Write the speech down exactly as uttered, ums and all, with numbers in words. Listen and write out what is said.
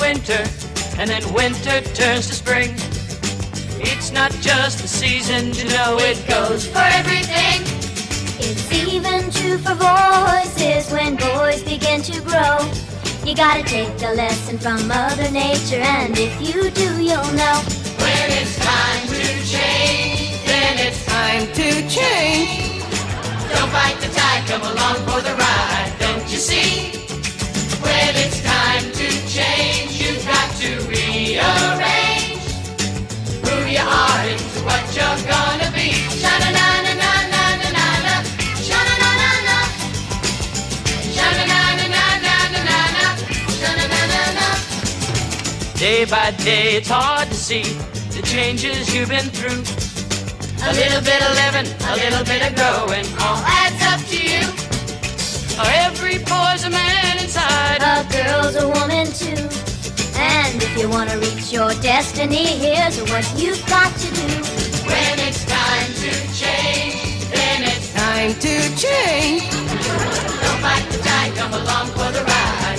winter, and then winter turns to spring. It's not just the season to know it goes for everything. It's even true for voices when boys begin to grow. You gotta take a lesson from Mother Nature, and if you do, you'll know. When it's time to change, then it's time to change. Don't fight the tide, come along for the ride, don't you see? When it's time to change, you've got to rearrange who you are into what you're gonna be. Sha-na-na-na-na-na-na-na, sha-na-na-na-na, sha-na-na-na-na-na-na, sha-na-na-na-na. Day by day it's hard to see the changes you've been through. A little bit of living, a little bit of growing, all adds up to you. Every boy's a man inside, A girl's a woman too. And if you wanna reach your destiny, here's what you've got to do. when it's time to change, then it's time to change. Don't fight the tide, come along for the ride.